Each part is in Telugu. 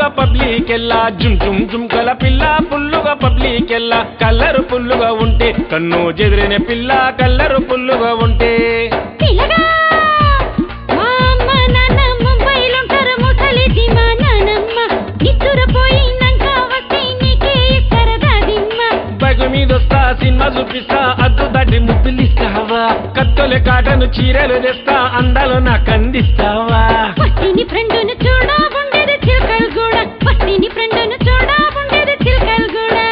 పుల్లుగా పబ్లికెల్లా జుమ్ జుమ్ జుమ్కల పిల్ల పుల్లుగా పబ్లికెల్లా కల్లరు పుల్లుగా ఉంటే కన్ను చెదిరిన పిల్ల కల్లరు పుల్లుగా ఉంటే బైకు మీదొస్తా సినిమా చూపిస్తా అద్దు దాటి ముద్దులిస్తావా కత్తొలి కాటను చీరలు తెస్తా అందాలు నాకు అందిస్తావా పట్టిని ఫ్రెండును చూడా ఉండేది చిలకలు కూడా పట్టిని ఫ్రెండును చూడా ఉండేది చిలకలు కూడా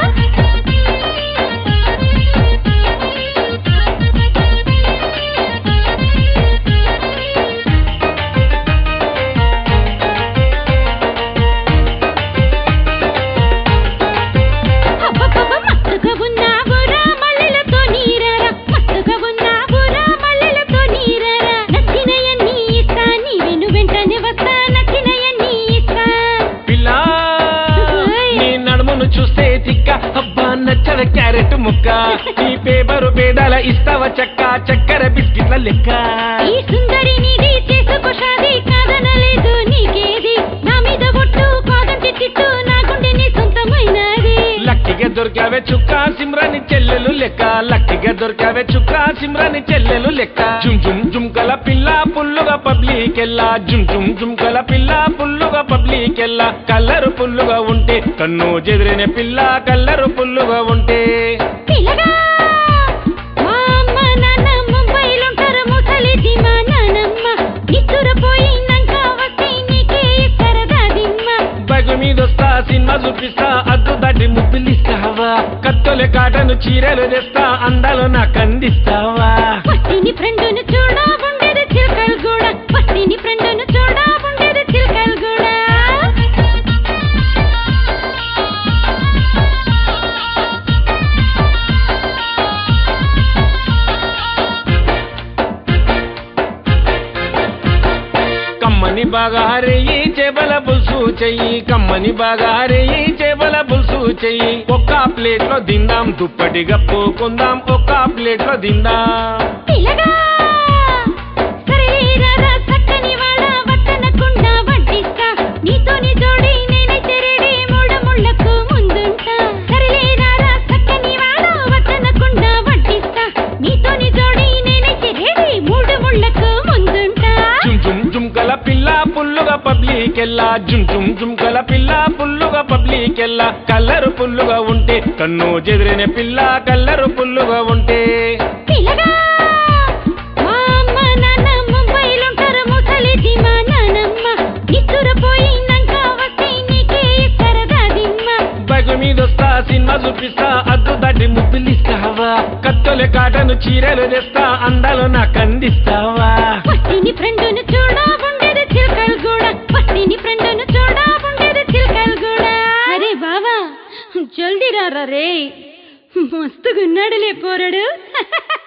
మత్తుగా ఉన్నావురా మల్లెలతో నీరారా మత్తుగా ఉన్నావురా మల్లెలతో నీరారా నచ్చినయన్ని ఇస్తా నీవెను వెంటనే వస్తా నచ్చినయన్ని ఇస్తా పిల్ల నీ నడుమును చూస్తే తిక్క అబ్బా నచ్చద క్యారెట్ ముక్క నీ పేపరు పేదాల ఇస్తావా చక్క చక్కెర బిస్కెట్ల లెక్క ఈ సుందరి నీది చేసుకో షాది కాదనలేదు నీకేది నా మీద ఒట్టు కాదంటే తిట్టు నా గుండె నీ సొంతమైనది లక్కిగా దొరికావే చుక్క సిమ్రాని చెల్లెలు లెక్క లక్కిగా దొరికావే చుక్క సిమ్రాని చెల్లెలు లెక్క జుమ్ జుమ్ జుమ్కల పిల్ల పుల్లుగా పబ్లికెల్లా జుమ్ జుమ్ జుమ్కల పిల్ల పుల్లుగా పబ్లికెల్లా కల్లరు పుల్లుగా ఉంటే కన్ను చెదిరిన పిల్ల కల్లరు పుల్లుగా ఉంటే పిల్లగా మా అమ్మ నాన్న ముంబైలుంటారు ముసలిది మా నానమ్మ నిద్దురపోయినాక వస్తే నీకే సరదా దిమ్మ బైకు మీదొస్తా సినిమా చూపిస్తా అద్దు దాటి ముద్దులిస్తావా కత్తొలి కాటను చీరలు తెస్తా అందాలు నాకు అందిస్తావా పట్టిని ఫ్రెండును చూడా ఉండేది చిలకలు కూడా పట్టిని ఫ్రెండును చూడా ఉండేది చిలకలు కూడా కమ్మని బాగా హరేయి చేపల పులుసు చెయ్యి కమ్మని బాగా హరేయి చేపల పులుసు చెయ్యి ఒక్క ప్లేట్ లో తిందాం దుప్పటి గప్పుకుందాం ఒక్క ప్లేట్ లో తిందాం పిల్లగా సరేరారా చక్కని వాడ వట్టనకుండా వడ్డిస్తా నీతోని జోడి నేనైతే రెడీ మూడు ముళ్ళకు ముందుంటా సరేరారా చక్కని వాడ వట్టనకుండా వడ్డిస్తా నీతోని జోడి నేనైతే రెడీ మూడు ముళ్ళకు ముందుంటా జుమ్ జుమ్ జుమ్కల పిల్ల పుల్లుగా పబ్లికెల్లా జుమ్ జుమ్ జుమ్కల పిల్ల పుల్లుగా పబ్లికెల్లా కల్లరు పుల్లుగా ఉంటే కన్ను చెదిరిన పిల్ల కల్లరు పుల్లుగా ఉంటే పిల్లగా మా అమ్మ నాన్న ముంబైలుంటారు ముసలిది మా నానమ్మ నిద్దురపోయినాక వస్తే నీకే సరదా దిమ్మ బైకు మీదొస్తా సినిమా చూపిస్తా అద్దు దాటి ముద్దులిస్తావా కత్తొలి కాటను చీరలు తెస్తా అందాలు నాకు అందిస్తావా పట్టిని ఫ్రెండును చూడా ఉండేది చిలకలు కూడా పట్టిని ఫ్రెండును చూడా ఉండేది చిలకలు కూడా అరే బావా జల్దీ రారా రే మస్తుగున్నాడులే పోరడు